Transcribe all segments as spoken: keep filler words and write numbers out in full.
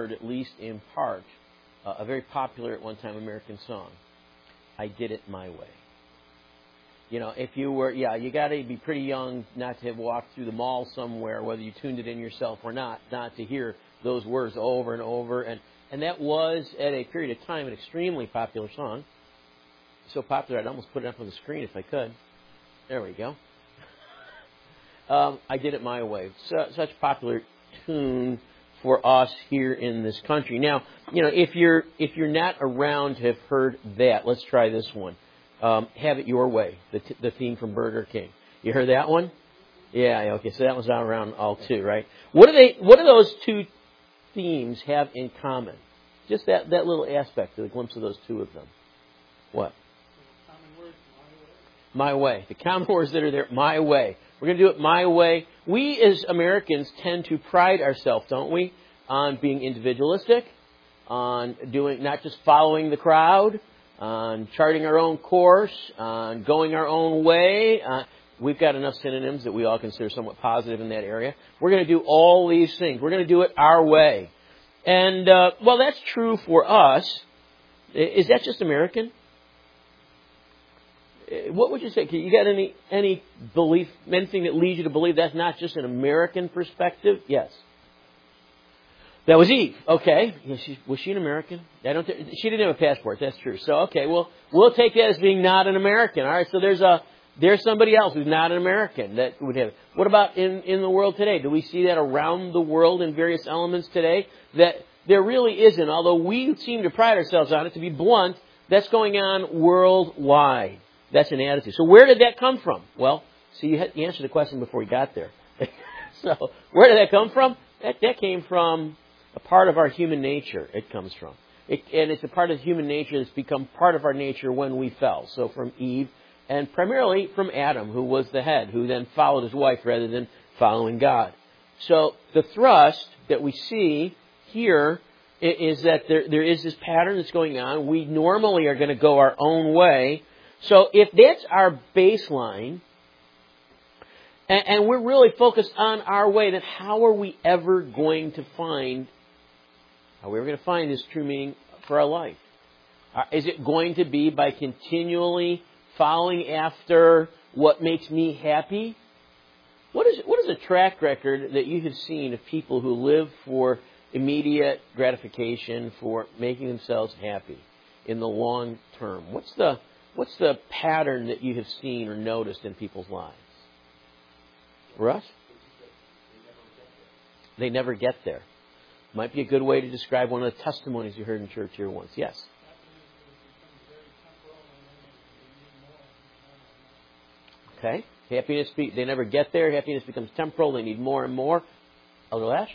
heard, at least in part, uh, a very popular at one time American song, I Did It My Way. You know, if you were, yeah, you got to be pretty young not to have walked through the mall somewhere, whether you tuned it in yourself or not, not to hear those words over and over. And, and that was, at a period of time, an extremely popular song. So popular, I'd almost put it up on the screen if I could. There we go. Um, I Did It My Way. So, such a popular tune for us here in this country. Now, you know, if you're if you're not around to have heard that, let's try this one. Um, Have It Your Way, the, t- the theme from Burger King. You heard that one? Yeah, okay, so that was not around all too, right? What do they? What do those two themes have in common? Just that, that little aspect, a glimpse of those two of them. What? Common words, my way. My way. The common words that are there, my way. We're going to do it my way. We as Americans tend to pride ourselves, don't we, on being individualistic, on doing not just following the crowd, on charting our own course, on going our own way. Uh, we've got enough synonyms that we all consider somewhat positive in that area. We're going to do all these things. We're going to do it our way. And, uh, well, that's true for us. Is that just American? What would you say? You got any any belief, anything that leads you to believe that's not just an American perspective? Yes. That was Eve. Okay. Yeah, she, was she an American? I don't. Th- she didn't have a passport. That's true. So okay, well, we'll take that as being not an American. All right. So there's a there's somebody else who's not an American that would have it. What about in in the world today? Do we see that around the world in various elements today? That there really isn't. Although we seem to pride ourselves on it. To be blunt, that's going on worldwide. That's an attitude. So where did that come from? Well, so you, had, you answered the question before we got there. So where did that come from? That that came from a part of our human nature. It comes from, it, and it's a part of human nature that's become part of our nature when we fell. So from Eve, and primarily from Adam, who was the head, who then followed his wife rather than following God. So the thrust that we see here is that there there is this pattern that's going on. We normally are going to go our own way. So if that's our baseline, and, and we're really focused on our way, then how are we ever going to find, how are we ever going to find this true meaning for our life? Uh, is it going to be by continually following after what makes me happy? What is what is a track record that you have seen of people who live for immediate gratification, for making themselves happy in the long term? What's the What's the pattern that you have seen or noticed in people's lives? Russ? They never get there. Might be a good way to describe one of the testimonies you heard in church here once. Yes? Okay. Happiness, be, they never get there. Happiness becomes temporal. They need more and more. Elder Lash?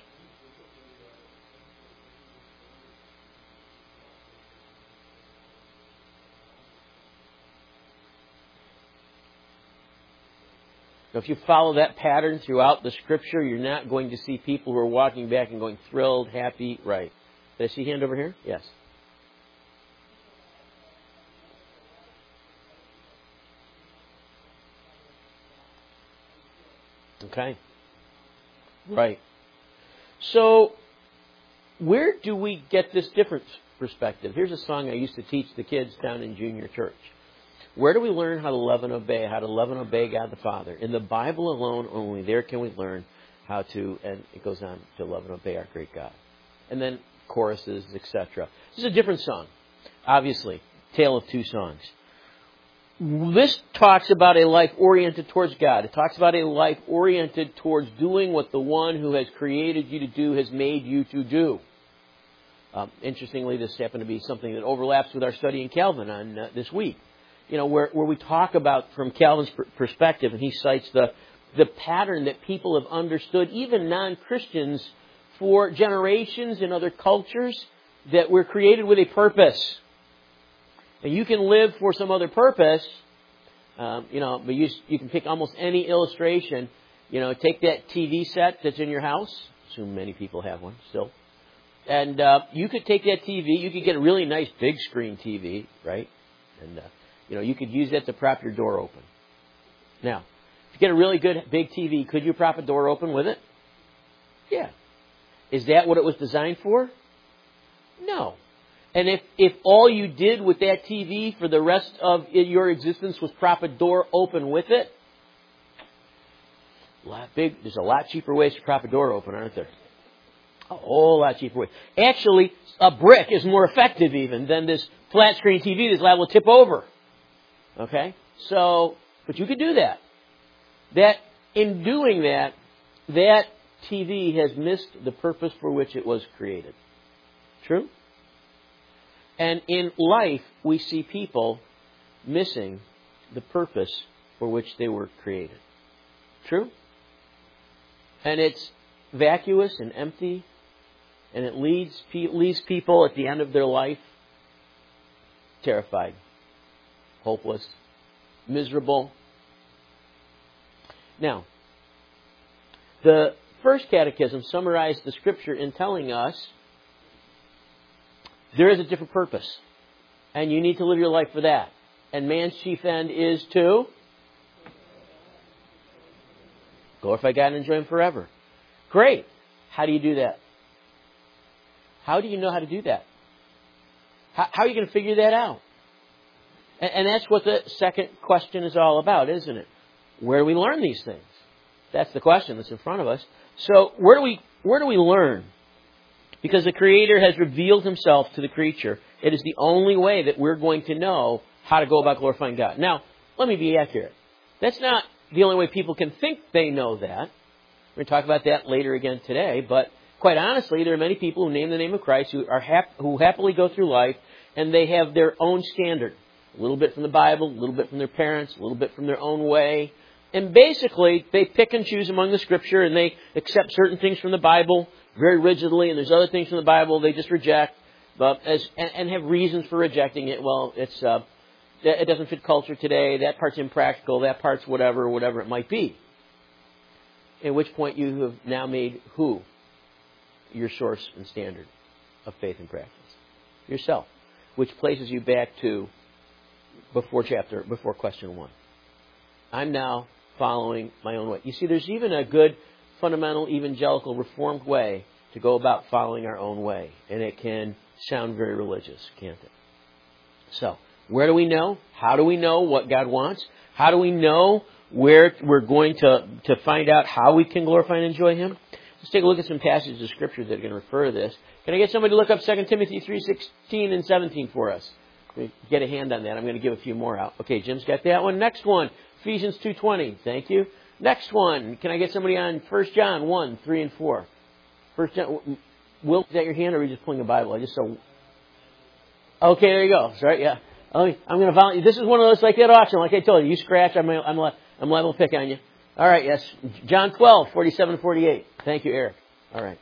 So if you follow that pattern throughout the Scripture, you're not going to see people who are walking back and going thrilled, happy, right. Did I see a hand over here? Yes. Okay. Right. So where do we get this different perspective? Here's a song I used to teach the kids down in junior church. Where do we learn how to love and obey, how to love and obey God the Father? In the Bible alone only, there can we learn how to, and it goes on, to love and obey our great God. And then choruses, et cetera. This is a different song, obviously. Tale of two songs. This talks about a life oriented towards God. It talks about a life oriented towards doing what the one who has created you to do has made you to do. Um, interestingly, this happened to be something that overlaps with our study in Calvin on uh, this week. You know, where, where we talk about from Calvin's perspective, and he cites the the pattern that people have understood, even non-Christians, for generations in other cultures, that we're created with a purpose. And you can live for some other purpose, um, you know, but you, you can pick almost any illustration. You know, take that T V set that's in your house. I assume many people have one still. And uh, you could take that T V, you could get a really nice big screen T V, right? And, uh, you know, you could use that to prop your door open. Now, if you get a really good big T V, could you prop a door open with it? Yeah. Is that what it was designed for? No. And if, if all you did with that T V for the rest of your existence was prop a door open with it, a lot big, there's a lot cheaper ways to prop a door open, aren't there? A whole lot cheaper ways. Actually, a brick is more effective even than this flat screen T V that's liable to tip over. Okay? So, but you could do that. That, in doing that, that T V has missed the purpose for which it was created. True? And in life, we see people missing the purpose for which they were created. True? And it's vacuous and empty, and it leads, leaves people at the end of their life terrified, hopeless, miserable. Now, the first catechism summarized the Scripture in telling us there is a different purpose, and you need to live your life for that. And man's chief end is to glorify God and enjoy Him forever. Great. How do you do that? How do you know how to do that? How, how are you going to figure that out? And, and that's what the second question is all about, isn't it? Where do we learn these things? That's the question that's in front of us. So where do we where do we learn? Because the Creator has revealed Himself to the creature. It is the only way that we're going to know how to go about glorifying God. Now, let me be accurate. That's not the only way people can think they know that. We're going to talk about that later again today. But quite honestly, there are many people who name the name of Christ who are hap- who happily go through life, and they have their own standard. A little bit from the Bible, a little bit from their parents, a little bit from their own way. And basically, they pick and choose among the Scripture, and they accept certain things from the Bible very rigidly, and there's other things from the Bible they just reject, but as and, and have reasons for rejecting it. Well, it's uh, it doesn't fit culture today. That part's impractical. That part's whatever, whatever it might be. At which point you have now made who your source and standard of faith and practice? Yourself, which places you back to before chapter before question one. I'm now following my own way. You see, there's even a good fundamental evangelical reformed way to go about following our own way. And it can sound very religious, can't it? So, where do we know? How do we know what God wants? How do we know where we're going to, to find out how we can glorify and enjoy Him? Let's take a look at some passages of Scripture that are going to refer to this. Can I get somebody to look up Second Timothy three sixteen and seventeen for us? Get a hand on that. I'm going to give a few more out. Okay, Jim's got that one. Next one, Ephesians two twenty. Thank you. Next one, can I get somebody on First John one, three and four? First John, Will, is that your hand, or are you just pulling a Bible? I just so. Okay, there you go. Sorry, yeah. I'm going to volunteer. This is one of those like that auction. Like I told you, you scratch, I'm I'm I'm liable to pick on you. All right, yes, John twelve, forty-seven, forty-eight. Thank you, Eric. All right.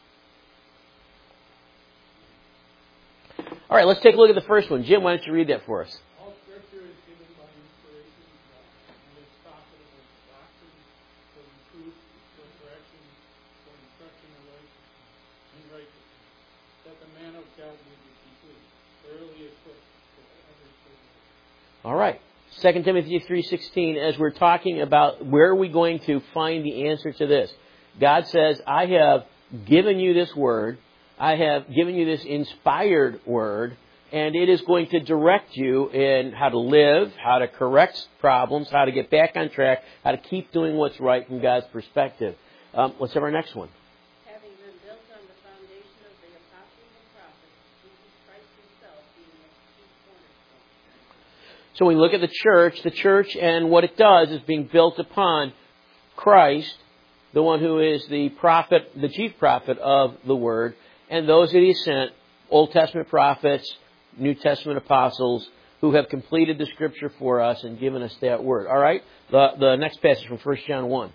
All right, let's take a look at the first one. Jim, why don't you read that for us? All Scripture is given by inspiration of God, and is profitable for doctrine, for reproof, for correction, for instruction in righteousness, in righteousness, that the man of God may be complete, thoroughly equipped for every good work. All right. Second Timothy three sixteen, as we're talking about where are we going to find the answer to this? God says, I have given you this word. I have given you this inspired word, and it is going to direct you in how to live, how to correct problems, how to get back on track, how to keep doing what's right from God's perspective. Um, let's have our next one. Having been built on the foundation of the apostles and prophets, Jesus Christ Himself being the chief cornerstone. So when we look at the church, the church and what it does is being built upon Christ, the one who is the prophet, the chief prophet of the Word, and those that He sent, Old Testament prophets, New Testament apostles, who have completed the Scripture for us and given us that Word. All right? The, the next passage from First John one.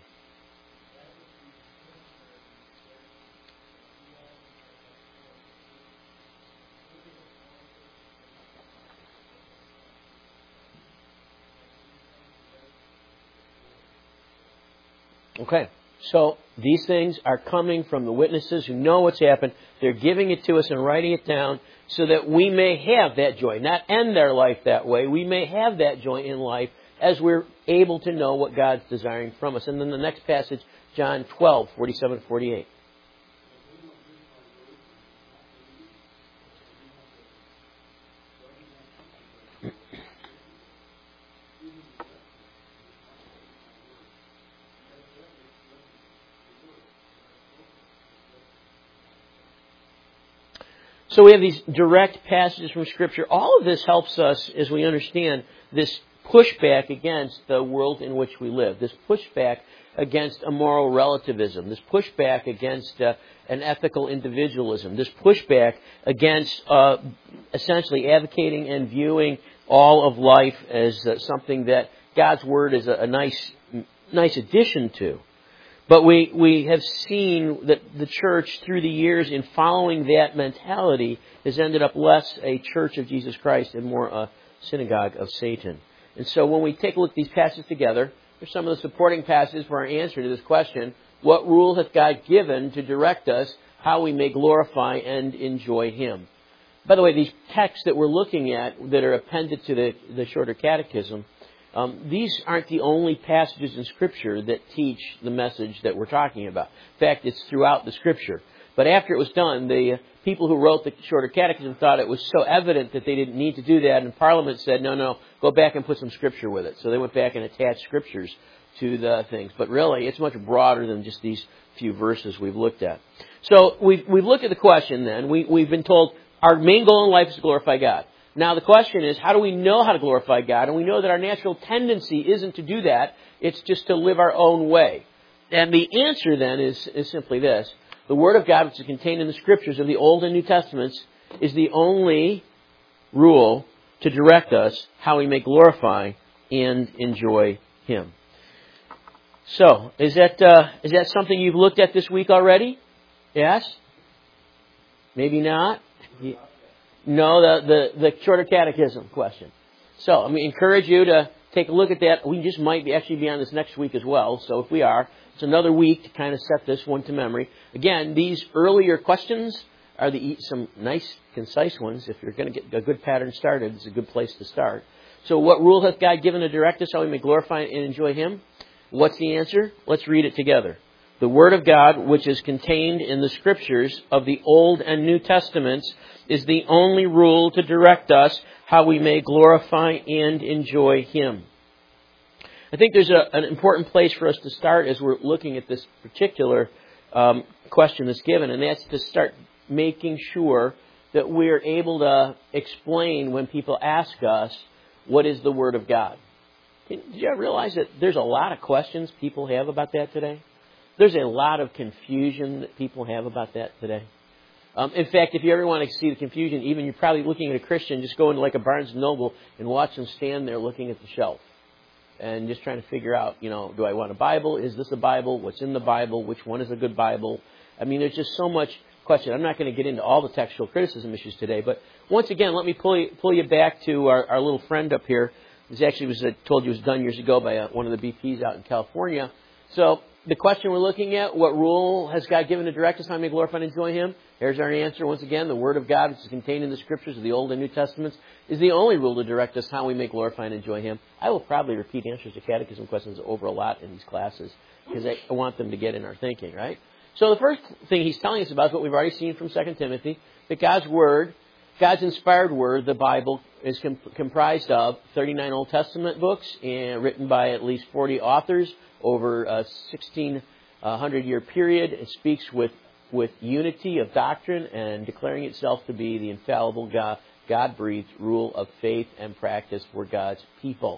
Okay. So these things are coming from the witnesses who know what's happened. They're giving it to us and writing it down so that we may have that joy. Not end their life that way. We may have that joy in life as we're able to know what God's desiring from us. And then the next passage, John twelve, forty-seven to forty-eight. So we have these direct passages from Scripture. All of this helps us as we understand this pushback against the world in which we live, this pushback against a moral relativism, this pushback against uh, an ethical individualism, this pushback against uh, essentially advocating and viewing all of life as uh, something that God's Word is a, a nice, nice addition to. But we, we have seen that the church, through the years, in following that mentality, has ended up less a church of Jesus Christ and more a synagogue of Satan. And so when we take a look at these passages together, here's some of the supporting passages for our answer to this question: what rule hath God given to direct us how we may glorify and enjoy Him? By the way, these texts that we're looking at that are appended to the, the shorter catechism, Um, these aren't the only passages in Scripture that teach the message that we're talking about. In fact, it's throughout the Scripture. But after it was done, the people who wrote the Shorter Catechism thought it was so evident that they didn't need to do that, and Parliament said, no, no, go back and put some Scripture with it. So they went back and attached Scriptures to the things. But really, it's much broader than just these few verses we've looked at. So we've, we've looked at the question then. We, we've been told our main goal in life is to glorify God. Now the question is, how do we know how to glorify God? And we know that our natural tendency isn't to do that. It's just to live our own way. And the answer then is, is simply this. The Word of God, which is contained in the Scriptures of the Old and New Testaments, is the only rule to direct us how we may glorify and enjoy Him. So, is that, uh, is that something you've looked at this week already? Yes? Maybe not? No, the, the, the Shorter Catechism question. So, I'm going to encourage you to take a look at that. We just might be actually be on this next week as well. So if we are, it's another week to kind of set this one to memory. Again, these earlier questions are the some nice, concise ones. If you're going to get a good pattern started, it's a good place to start. So what rule hath God given to direct us how we may glorify and enjoy Him? What's the answer? Let's read it together. The Word of God, which is contained in the Scriptures of the Old and New Testaments, is the only rule to direct us how we may glorify and enjoy Him. I think there's a, an important place for us to start as we're looking at this particular um, question that's given, and that's to start making sure that we're able to explain when people ask us, what is the Word of God? Did you ever realize that there's a lot of questions people have about that today? There's a lot of confusion that people have about that today. Um, in fact, if you ever want to see the confusion, even you're probably looking at a Christian, just go into like a Barnes and Noble and watch them stand there looking at the shelf and just trying to figure out, you know, do I want a Bible? Is this a Bible? What's in the Bible? Which one is a good Bible? I mean, there's just so much question. I'm not going to get into all the textual criticism issues today, but once again, let me pull you, pull you back to our, our little friend up here. This actually was, I told you, was done years ago by uh, one of the B Ps out in California. So the question we're looking at, what rule has God given to direct us how we may glorify and enjoy Him? Here's our answer. Once again, the Word of God, which is contained in the Scriptures of the Old and New Testaments, is the only rule to direct us how we may glorify and enjoy Him. I will probably repeat answers to catechism questions over a lot in these classes because I want them to get in our thinking, right? So the first thing he's telling us about is what we've already seen from Second Timothy, that God's Word, God's inspired Word, the Bible, is com- comprised of thirty-nine Old Testament books and written by at least forty authors over a sixteen hundred year period. It speaks with, with unity of doctrine and declaring itself to be the infallible God, God-breathed rule of faith and practice for God's people.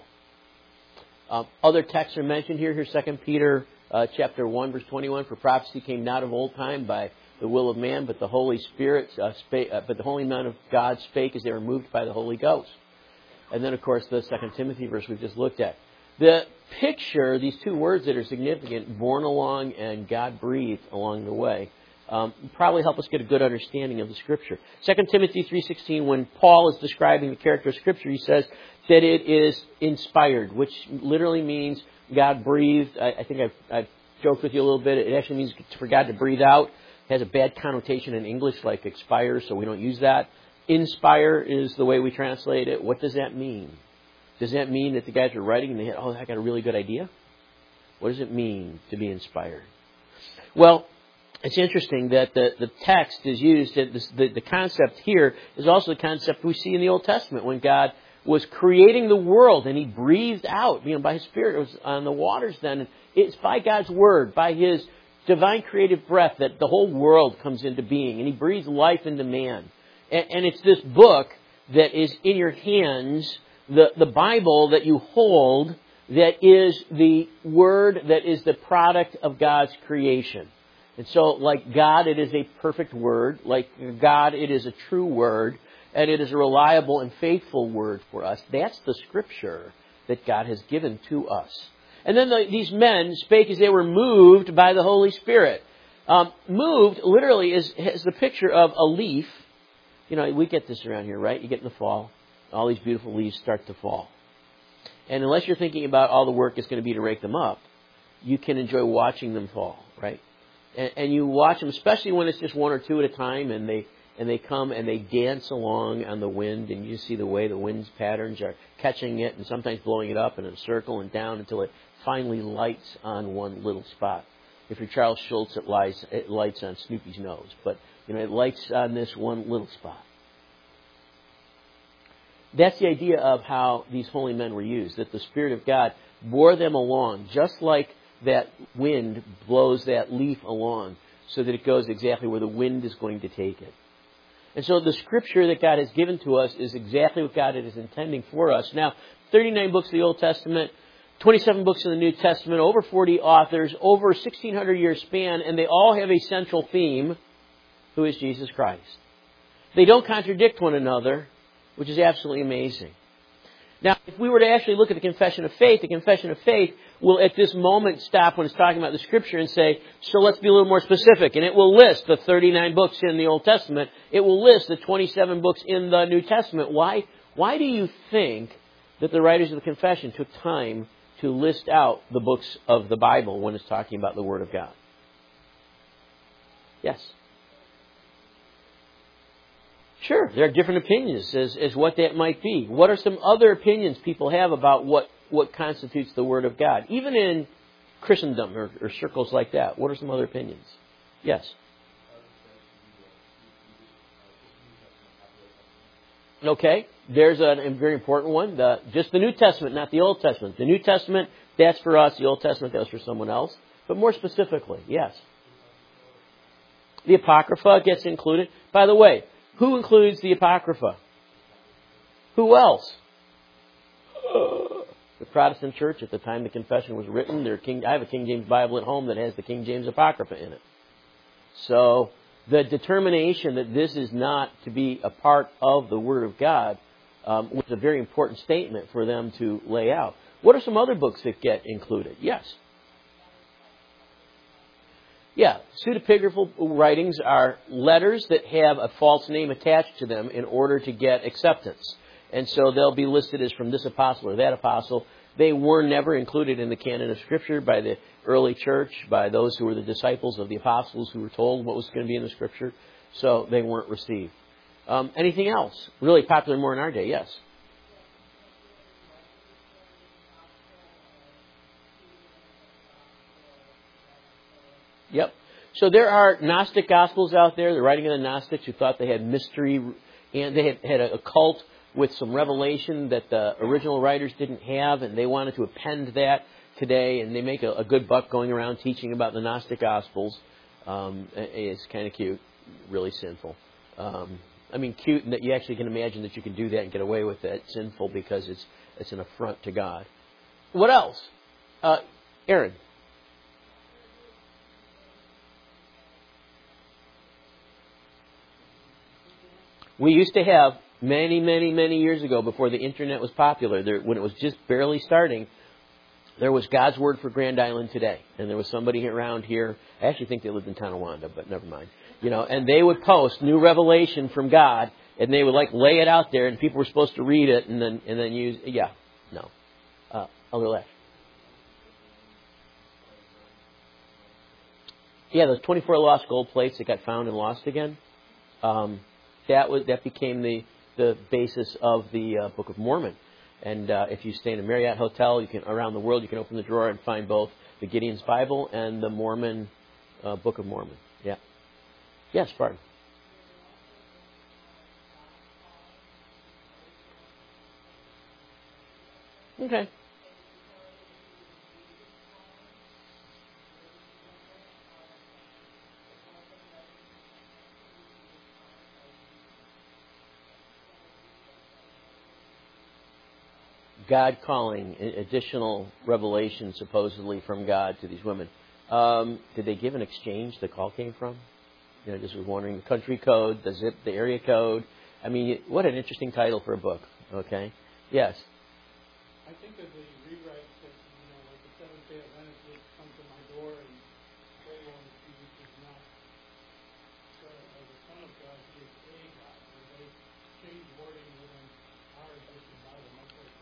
Um, other texts are mentioned here. Here's Second Peter uh, chapter one, verse twenty-one. For prophecy came not of old time by the will of man, but the Holy Spirit, uh, spake, uh, but the holy men of God spake as they were moved by the Holy Ghost. And then, of course, the Second Timothy verse we've just looked at. The picture, these two words that are significant, born along and God-breathed along the way, um, probably help us get a good understanding of the Scripture. Second Timothy three sixteen, when Paul is describing the character of Scripture, he says that it is inspired, which literally means God-breathed. I, I think I've, I've joked with you a little bit. It actually means for God to breathe out. It has a bad connotation in English, like expire, so we don't use that. Inspire is the way we translate it. What does that mean? Does that mean that the guys are writing and they had, oh, I got a really good idea? What does it mean to be inspired? Well, it's interesting that the, the text is used, that this, the, the concept here is also the concept we see in the Old Testament when God was creating the world and He breathed out, you know, by His Spirit. It was on the waters then. And it's by God's Word, by His divine creative breath that the whole world comes into being. And He breathes life into man. And, and it's this book that is in your hands, the, the Bible that you hold, that is the Word that is the product of God's creation. And so, like God, it is a perfect Word. Like God, it is a true Word. And it is a reliable and faithful Word for us. That's the Scripture that God has given to us. And then the, these men spake as they were moved by the Holy Spirit. Um, moved, literally, is, is the picture of a leaf. You know, we get this around here, right? You get in the fall. All these beautiful leaves start to fall. And unless you're thinking about all the work it's going to be to rake them up, you can enjoy watching them fall, right? And, and you watch them, especially when it's just one or two at a time, and they and they come and they dance along on the wind, and you see the way the wind's patterns are catching it and sometimes blowing it up in a circle and down until it finally lights on one little spot. If you're Charles Schultz, it, lies, it lights on Snoopy's nose, but you know it lights on this one little spot. That's the idea of how these holy men were used, that the Spirit of God bore them along, just like that wind blows that leaf along, so that it goes exactly where the wind is going to take it. And so the Scripture that God has given to us is exactly what God is intending for us. Now, thirty-nine books of the Old Testament, twenty-seven books in the New Testament, over forty authors, over a sixteen hundred year span, and they all have a central theme, who is Jesus Christ. They don't contradict one another, which is absolutely amazing. Now, if we were to actually look at the Confession of Faith, the Confession of Faith will at this moment stop when it's talking about the Scripture and say, so let's be a little more specific. And it will list the thirty-nine books in the Old Testament. It will list the twenty-seven books in the New Testament. Why? Why do you think that the writers of the Confession took time to list out the books of the Bible when it's talking about the Word of God? Yes. Sure, there are different opinions as, as what that might be. What are some other opinions people have about what, what constitutes the Word of God? Even in Christendom or, or circles like that, what are some other opinions? Yes? Okay, there's a, a very important one. The, just the New Testament, not the Old Testament. The New Testament, that's for us. The Old Testament, that's for someone else. But more specifically, yes. The Apocrypha gets included. By the way, who includes the Apocrypha? Who else? The Protestant Church, at the time the Confession was written, their King, I have a King James Bible at home that has the King James Apocrypha in it. So the determination that this is not to be a part of the Word of God um, was a very important statement for them to lay out. What are some other books that get included? Yes. Yeah, pseudepigraphal writings are letters that have a false name attached to them in order to get acceptance. And so they'll be listed as from this apostle or that apostle. They were never included in the canon of Scripture by the early church, by those who were the disciples of the apostles who were told what was going to be in the Scripture. So they weren't received. Um, anything else? Really popular more in our day, yes. Yep. So there are Gnostic Gospels out there, the writing of the Gnostics who thought they had mystery, and they had, had a cult with some revelation that the original writers didn't have, and they wanted to append that today, and they make a, a good buck going around teaching about the Gnostic Gospels. Um, it's kind of cute, really sinful. Um, I mean, cute in that you actually can imagine that you can do that and get away with it. Sinful because it's it's an affront to God. What else? Uh, Aaron. We used to have, many, many, many years ago, before the Internet was popular, there, when it was just barely starting, there was God's Word for Grand Island Today. And there was somebody around here, I actually think they lived in Tonawanda, but never mind. You know, and they would post new revelation from God, and they would like lay it out there, and people were supposed to read it and then and then use, yeah, no. Uh, Elder Lash. Yeah, those twenty-four lost gold plates that got found and lost again. Um... That was that became the, the basis of the uh, Book of Mormon. And uh, if you stay in a Marriott hotel, you can around the world, you can open the drawer and find both the Gideon's Bible and the Mormon uh, Book of Mormon. Yeah. Yes, pardon. Okay. God calling additional revelation supposedly from God to these women. Um, did they give an exchange the call came from? You know, just was wondering the country code, the zip, the area code. I mean, what an interesting title for a book. Okay. Yes. I think of the rewrites that, you know, like the Seventh Day Adventist would come to my door and pray on Jesus is not uh, the Son of God, he is a God. And they change wording within our existing Bible. My place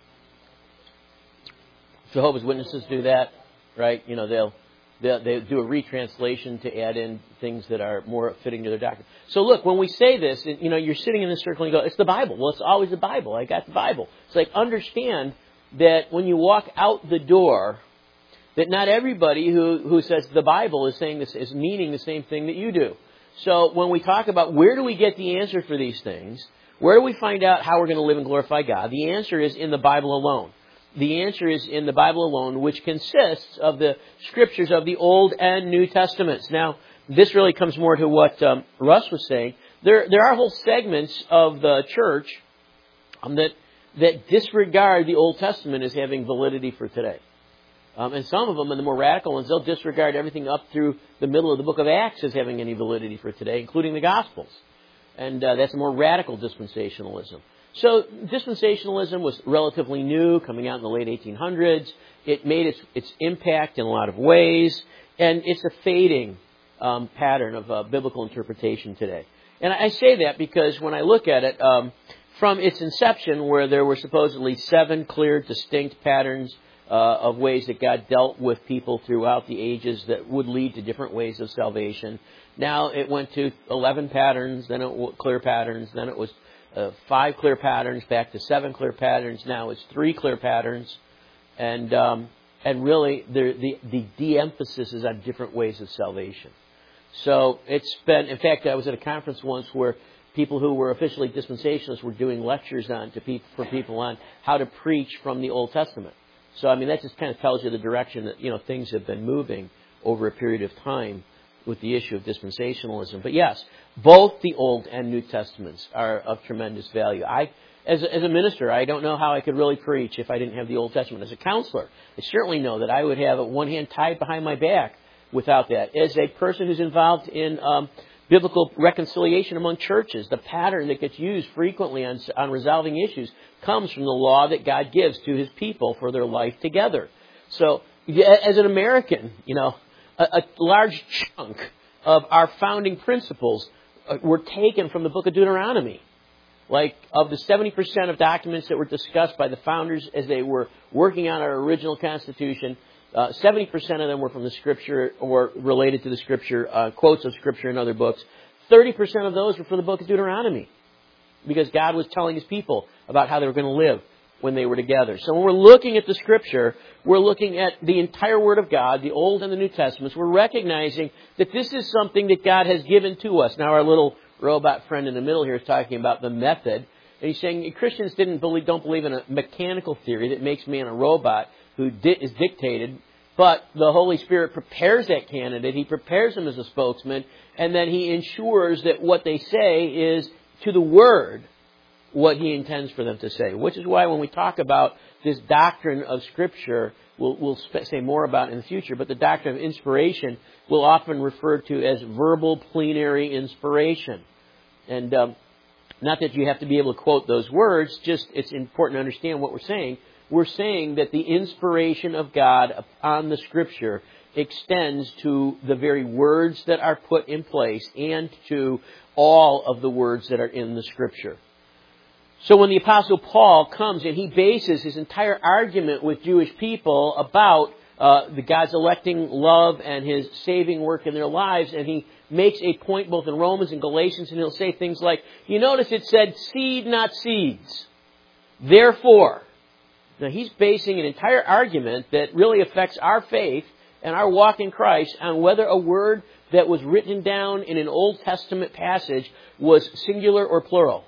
is Jehovah's Witnesses do that, right? You know, they'll they'll they do a retranslation to add in things that are more fitting to their doctrine. So look, when we say this, you know, you're sitting in this circle and you go, it's the Bible. Well, it's always the Bible. I got the Bible. It's like, understand that when you walk out the door, that not everybody who, who says the Bible is saying this is meaning the same thing that you do. So when we talk about where do we get the answer for these things, where do we find out how we're going to live and glorify God, the answer is in the Bible alone. The answer is in the Bible alone, which consists of the scriptures of the Old and New Testaments. Now, this really comes more to what um, Russ was saying. There, there are whole segments of the church um, that that disregard the Old Testament as having validity for today. Um, and some of them, and the more radical ones, they'll disregard everything up through the middle of the book of Acts as having any validity for today, including the Gospels. And uh, that's a more radical dispensationalism. So dispensationalism was relatively new, coming out in the late eighteen hundreds. It made its, its impact in a lot of ways, and it's a fading um, pattern of uh, biblical interpretation today. And I say that because when I look at it, um, from its inception, where there were supposedly seven clear, distinct patterns uh, of ways that God dealt with people throughout the ages that would lead to different ways of salvation. Now it went to eleven patterns, then it was clear patterns, then it was uh, five clear patterns, back to seven clear patterns. Now it's three clear patterns, and um, and really the, the the de-emphasis is on different ways of salvation. So it's been, in fact, I was at a conference once where people who were officially dispensationalists were doing lectures on to people for people on how to preach from the Old Testament. So I mean that just kind of tells you the direction that, you know, things have been moving over a period of time with the issue of dispensationalism. But yes, both the Old and New Testaments are of tremendous value. I, as a, as a minister, I don't know how I could really preach if I didn't have the Old Testament. As a counselor, I certainly know that I would have one hand tied behind my back without that. As a person who's involved in um, biblical reconciliation among churches, the pattern that gets used frequently on, on resolving issues comes from the law that God gives to His people for their life together. So, as an American, you know, a, a large chunk of our founding principles were taken from the book of Deuteronomy. Like, of the seventy percent of documents that were discussed by the founders as they were working on our original Constitution, uh, seventy percent of them were from the Scripture or related to the Scripture, uh, quotes of Scripture in other books. thirty percent of those were from the book of Deuteronomy, because God was telling His people about how they were going to live when they were together. So when we're looking at the Scripture, we're looking at the entire Word of God, the Old and the New Testaments. We're recognizing that this is something that God has given to us. Now, our little robot friend in the middle here is talking about the method. And he's saying Christians didn't believe, don't believe in a mechanical theory that makes man a robot who di- is dictated. But the Holy Spirit prepares that candidate. He prepares them as a spokesman. And then He ensures that what they say is to the Word what He intends for them to say. Which is why when we talk about this doctrine of Scripture, we'll, we'll say more about it in the future, but the doctrine of inspiration we'll often refer to as verbal plenary inspiration. And um, not that you have to be able to quote those words, just it's important to understand what we're saying. We're saying that the inspiration of God upon the Scripture extends to the very words that are put in place and to all of the words that are in the Scripture. So when the Apostle Paul comes and he bases his entire argument with Jewish people about uh, the God's electing love and His saving work in their lives, and he makes a point both in Romans and Galatians, and he'll say things like, you notice it said seed, not seeds. Therefore, now he's basing an entire argument that really affects our faith and our walk in Christ on whether a word that was written down in an Old Testament passage was singular or plural.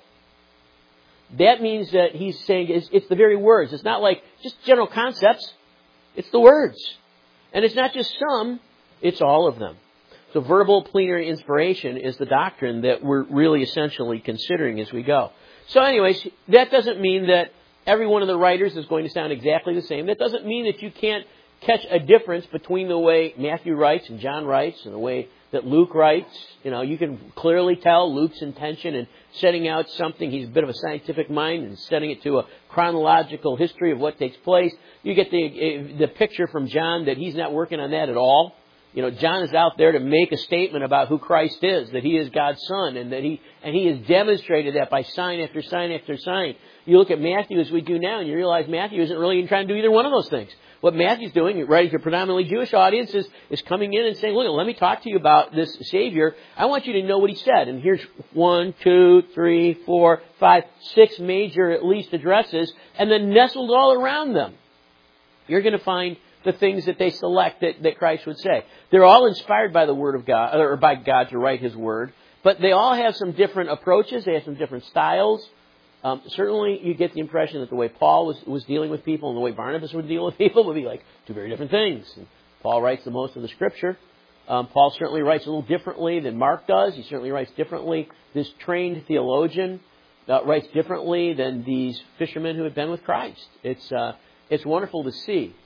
That means that he's saying it's, it's the very words. It's not like just general concepts. It's the words. And it's not just some, it's all of them. So verbal plenary inspiration is the doctrine that we're really essentially considering as we go. So anyways, that doesn't mean that every one of the writers is going to sound exactly the same. That doesn't mean that you can't catch a difference between the way Matthew writes and John writes and the way that Luke writes. You know, you can clearly tell Luke's intention in setting out something. He's a bit of a scientific mind and setting it to a chronological history of what takes place. You get the the picture from John that he's not working on that at all. You know, John is out there to make a statement about who Christ is, that he is God's Son, and that he and he has demonstrated that by sign after sign after sign. You look at Matthew as we do now, and you realize Matthew isn't really even trying to do either one of those things. What Matthew's doing, writing to a predominantly Jewish audience, is, is coming in and saying, look, let me talk to you about this Savior. I want you to know what he said. And here's one, two, three, four, five, six major at least addresses, and then nestled all around them, you're going to find the things that they select that, that Christ would say. They're all inspired by the Word of God, or by God to write His Word, but they all have some different approaches. They have some different styles. Um, certainly, you get the impression that the way Paul was, was dealing with people and the way Barnabas would deal with people would be like two very different things. And Paul writes the most of the Scripture. Um, Paul certainly writes a little differently than Mark does. He certainly writes differently. This trained theologian uh, writes differently than these fishermen who had been with Christ. It's uh, it's wonderful to see.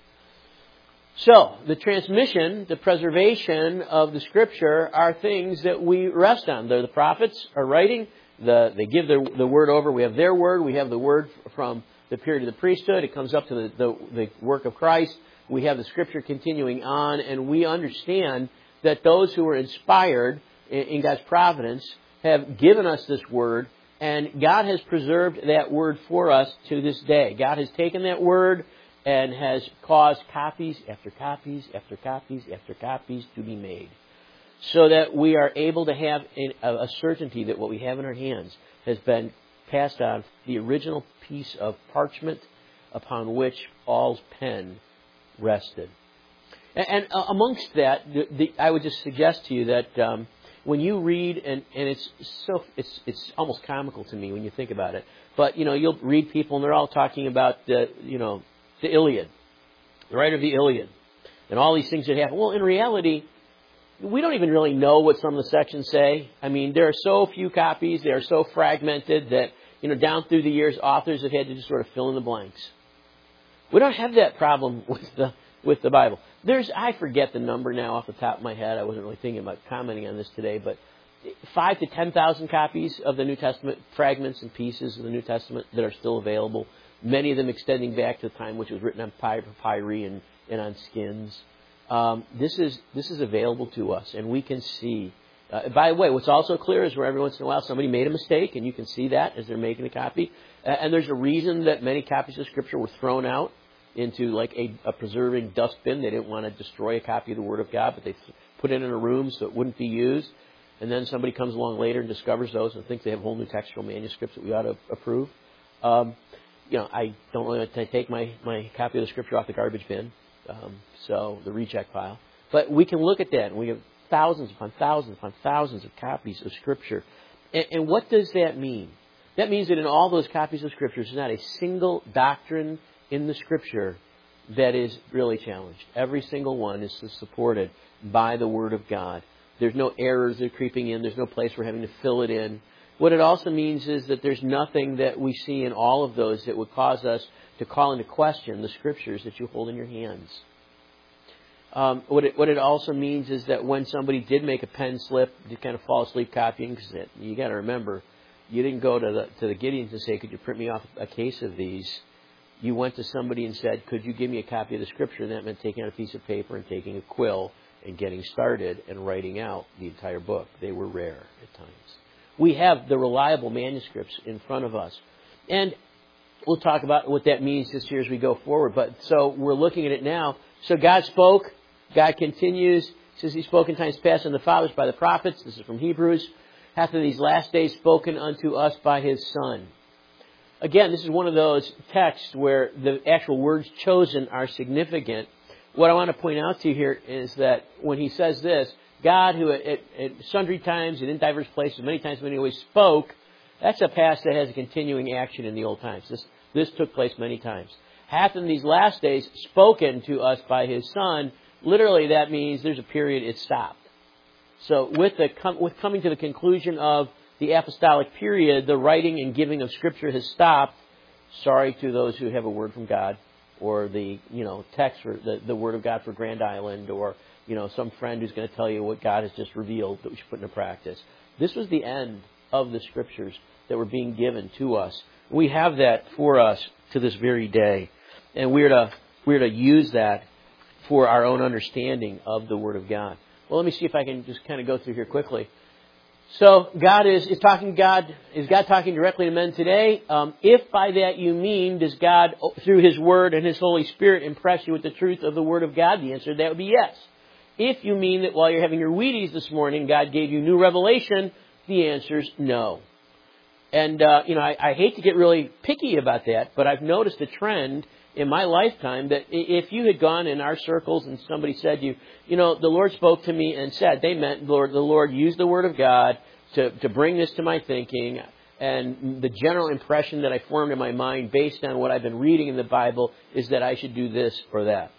So, the transmission, the preservation of the Scripture are things that we rest on. They're the prophets are writing. The, they give their, the word over. We have their word. We have the word from the period of the priesthood. It comes up to the, the, the work of Christ. We have the Scripture continuing on, and we understand that those who are inspired in, in God's providence have given us this word, and God has preserved that word for us to this day. God has taken that word and has caused copies after copies after copies after copies to be made, so that we are able to have a certainty that what we have in our hands has been passed on, the original piece of parchment upon which Paul's pen rested. And amongst that, I would just suggest to you that um, when you read, and, and it's so it's it's almost comical to me when you think about it, but you know you'll read people and they're all talking about the you know the Iliad, the writer of the Iliad, and all these things that happen. Well, in reality, we don't even really know what some of the sections say. I mean, there are so few copies. They are so fragmented that, you know, down through the years, authors have had to just sort of fill in the blanks. We don't have that problem with the with the Bible. There's, I forget the number now off the top of my head. I wasn't really thinking about commenting on this today, but five to ten thousand copies of the New Testament, fragments and pieces of the New Testament that are still available. Many of them extending back to the time which was written on papyri and, and on skins. Um, this is this is available to us, and we can see. Uh, by the way, what's also clear is where every once in a while somebody made a mistake, and you can see that as they're making a copy. Uh, and there's a reason that many copies of Scripture were thrown out into like a, a preserving dustbin. They didn't want to destroy a copy of the Word of God, but they put it in a room so it wouldn't be used. And then somebody comes along later and discovers those and thinks they have whole new textual manuscripts that we ought to approve. Um, you know, I don't want to take my, my copy of the Scripture off the garbage bin. Um, so the reject pile. But we can look at that, and we have thousands upon thousands upon thousands of copies of Scripture. And, and what does that mean? That means that in all those copies of Scripture, there's not a single doctrine in the Scripture that is really challenged. Every single one is supported by the Word of God. There's no errors that are creeping in. There's no place we're having to fill it in. What it also means is that there's nothing that we see in all of those that would cause us to call into question the Scriptures that you hold in your hands. Um, what, it, what it also means is that when somebody did make a pen slip to kind of fall asleep copying, because you got to remember, you didn't go to the to the Gideons and say, "Could you print me off a case of these?" You went to somebody and said, "Could you give me a copy of the Scripture?" And that meant taking out a piece of paper and taking a quill and getting started and writing out the entire book. They were rare at times. We have the reliable manuscripts in front of us. And we'll talk about what that means this year as we go forward. But so we're looking at it now. So God spoke. God continues. He says He spoke in times past unto the fathers by the prophets. This is from Hebrews. Hath in these last days spoken unto us by His Son. Again, this is one of those texts where the actual words chosen are significant. What I want to point out to you here is that when He says this, God, who at, at, at sundry times and in diverse places, many times, many ways spoke, that's a past that has a continuing action in the old times. This, this took place many times. Hath in these last days spoken to us by His Son. Literally, that means there's a period, it stopped. So with the with coming to the conclusion of the apostolic period, the writing and giving of Scripture has stopped, Sorry to those who have a word from God, or the, you know, text for the, the word of God for Grand Island, or, you know, some friend who's going to tell you what God has just revealed that we should put into practice. This was the end of the Scriptures that were being given to us. We have that for us to this very day. And we're to, we're to use that for our own understanding of the Word of God. Well, let me see if I can just kind of go through here quickly. So God is, is talking God, is God talking directly to men today? Um, if by that you mean, does God, through His Word and His Holy Spirit, impress you with the truth of the Word of God? The answer to that would be yes. If you mean that while you're having your Wheaties this morning, God gave you new revelation, the answer is no. And, uh, you know, I, I hate to get really picky about that, but I've noticed a trend in my lifetime that if you had gone in our circles and somebody said to you, you know, the Lord spoke to me and said, they meant, Lord, the Lord used the Word of God to, to bring this to my thinking, and the general impression that I formed in my mind based on what I've been reading in the Bible is that I should do this or that.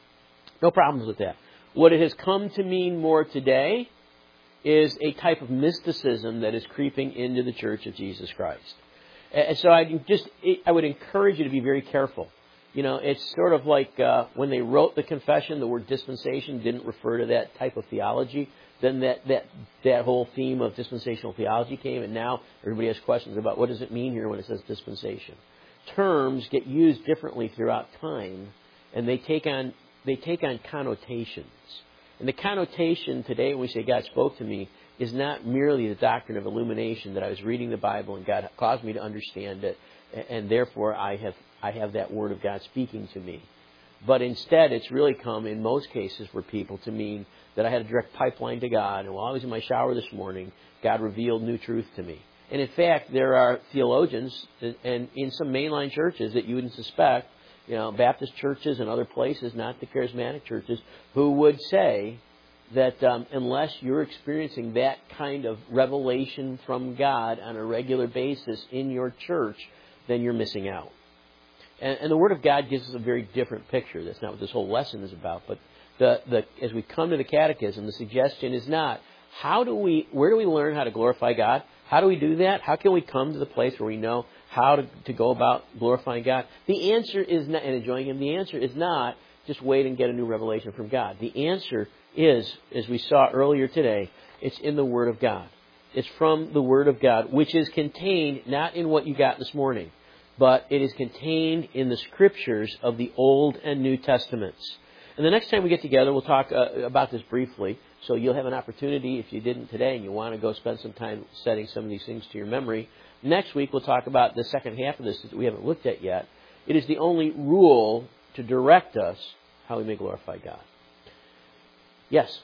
No problems with that. What it has come to mean more today is a type of mysticism that is creeping into the Church of Jesus Christ. And so I just, I would encourage you to be very careful. You know, it's sort of like uh, when they wrote the confession, the word dispensation didn't refer to that type of theology. Then that, that, that whole theme of dispensational theology came, and now everybody has questions about what does it mean here when it says dispensation. Terms get used differently throughout time, and they take on they take on connotations. And the connotation today when we say God spoke to me is not merely the doctrine of illumination that I was reading the Bible and God caused me to understand it, and therefore I have I have that Word of God speaking to me. But instead, it's really come, in most cases, for people to mean that I had a direct pipeline to God, and while I was in my shower this morning, God revealed new truth to me. And in fact, there are theologians, and in some mainline churches that you wouldn't suspect, you know, Baptist churches and other places, not the charismatic churches, who would say that um, unless you're experiencing that kind of revelation from God on a regular basis in your church, then you're missing out. And, and the Word of God gives us a very different picture. That's not what this whole lesson is about. But the, the, as we come to the Catechism, the suggestion is not, how do we, where do we learn how to glorify God? How do we do that? How can we come to the place where we know how to, to go about glorifying God? The answer is not, and enjoying Him, the answer is not just wait and get a new revelation from God. The answer is, as we saw earlier today, it's in the Word of God. It's from the Word of God, which is contained not in what you got this morning, but it is contained in the Scriptures of the Old and New Testaments. And the next time we get together, we'll talk uh, about this briefly. So you'll have an opportunity, if you didn't today and you want to go spend some time setting some of these things to your memory. Next week, we'll talk about the second half of this that we haven't looked at yet. It is the only rule to direct us how we may glorify God. Yes?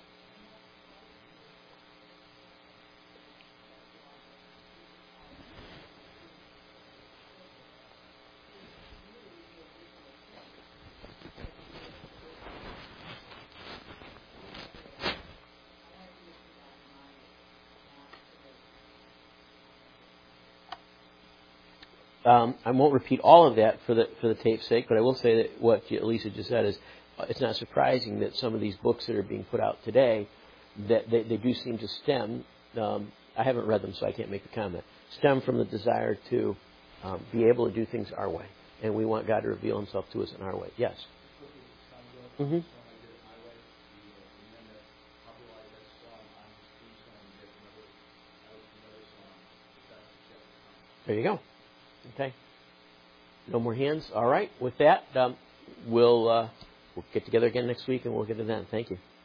Um, I won't repeat all of that for the for the tape's sake, but I will say that what Elisa just said is uh, it's not surprising that some of these books that are being put out today, that they, they do seem to stem, um, I haven't read them so I can't make the comment, stem from the desire to um, be able to do things our way. And we want God to reveal Himself to us in our way. Yes? Mm-hmm. There you go. Okay. No more hands. All right. With that, um, we'll uh, we'll get together again next week and we'll get it then. Thank you.